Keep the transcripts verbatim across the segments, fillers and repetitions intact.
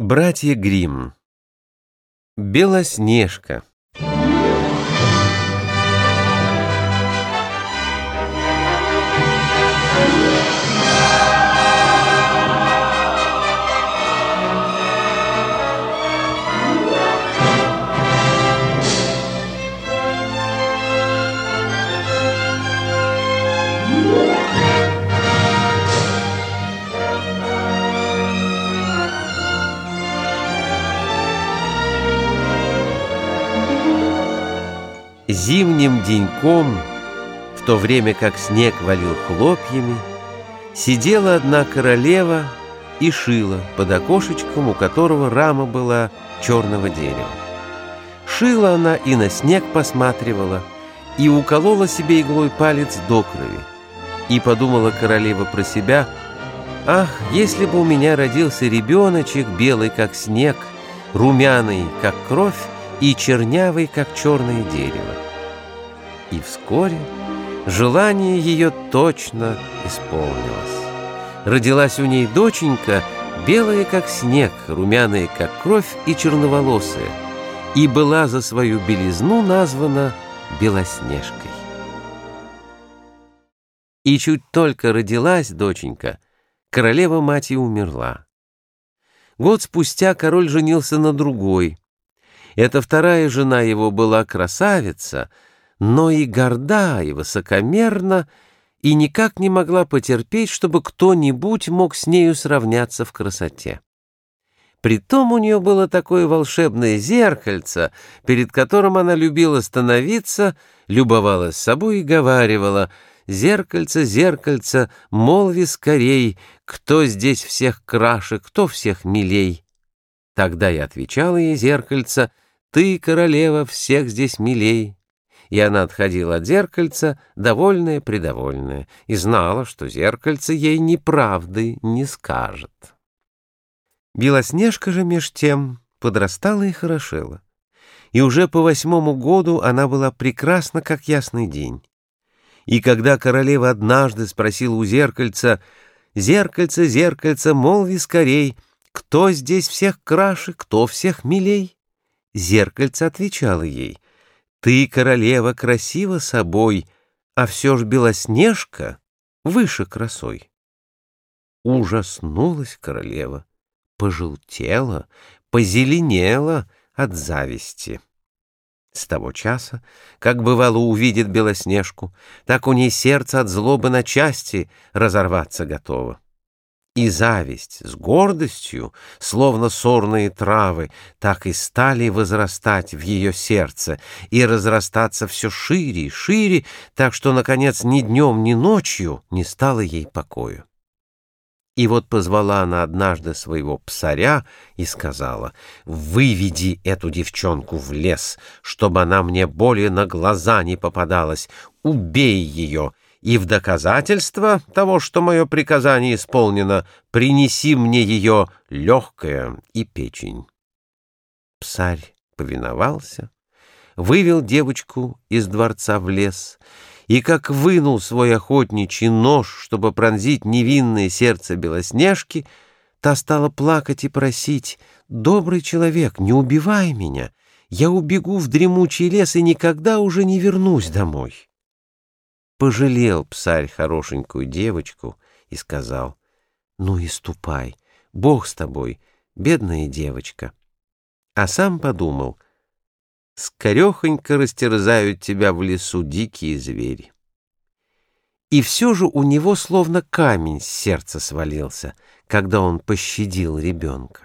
Братья Гримм. Белоснежка. Зимним деньком, в то время как снег валил хлопьями, сидела одна королева и шила под окошечком, у которого рама была черного дерева. Шила она и на снег посматривала, и уколола себе иглой палец до крови. И подумала королева про себя: «Ах, если бы у меня родился ребеночек, белый, как снег, румяный, как кровь, и чернявый, как черное дерево». И вскоре желание ее точно исполнилось. Родилась у ней доченька, белая, как снег, румяная, как кровь, и черноволосая, и была за свою белизну названа Белоснежкой. И чуть только родилась доченька, королева-мать и умерла. Год спустя король женился на другой. Эта вторая жена его была красавица, но и горда, и высокомерна, и никак не могла потерпеть, чтобы кто-нибудь мог с нею сравняться в красоте. Притом у нее было такое волшебное зеркальце, перед которым она любила становиться, любовалась собой и говаривала: «Зеркальце, зеркальце, молви скорей, кто здесь всех краше, кто всех милей». Тогда и отвечала ей зеркальце: «Ты, королева, всех здесь милей». И она отходила от зеркальца, довольная-предовольная, и знала, что зеркальце ей неправды не скажет. Белоснежка же меж тем подрастала и хорошела, и уже по восьмому году она была прекрасна, как ясный день. И когда королева однажды спросила у зеркальца: «Зеркальце, зеркальце, молви скорей, кто здесь всех краше, кто всех милей?» Зеркальце отвечало ей: «Ты, королева, красива собой, а все ж Белоснежка выше красой». Ужаснулась королева, пожелтела, позеленела от зависти. С того часа, как бывало увидит Белоснежку, так у ней сердце от злобы на части разорваться готово. И зависть с гордостью, словно сорные травы, так и стали возрастать в ее сердце и разрастаться все шире и шире, так что, наконец, ни днем, ни ночью не стало ей покою. И вот позвала она однажды своего псаря и сказала: «Выведи эту девчонку в лес, чтобы она мне более на глаза не попадалась, убей ее, и в доказательство того, что мое приказание исполнено, принеси мне ее легкое и печень». Псарь повиновался, вывел девочку из дворца в лес, и как вынул свой охотничий нож, чтобы пронзить невинное сердце Белоснежки, та стала плакать и просить: «Добрый человек, не убивай меня, я убегу в дремучий лес и никогда уже не вернусь домой». Пожалел псарь хорошенькую девочку и сказал: «Ну и ступай, Бог с тобой, бедная девочка». А сам подумал: скорехонько растерзают тебя в лесу дикие звери. И все же у него словно камень с сердца свалился, когда он пощадил ребенка.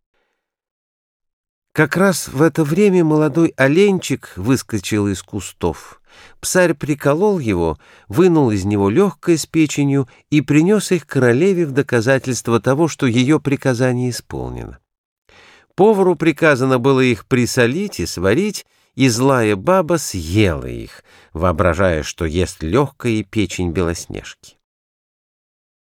Как раз в это время молодой оленчик выскочил из кустов. Псарь приколол его, вынул из него легкое с печенью и принес их королеве в доказательство того, что ее приказание исполнено. Повару приказано было их присолить и сварить, и злая баба съела их, воображая, что ест легкое печень Белоснежки.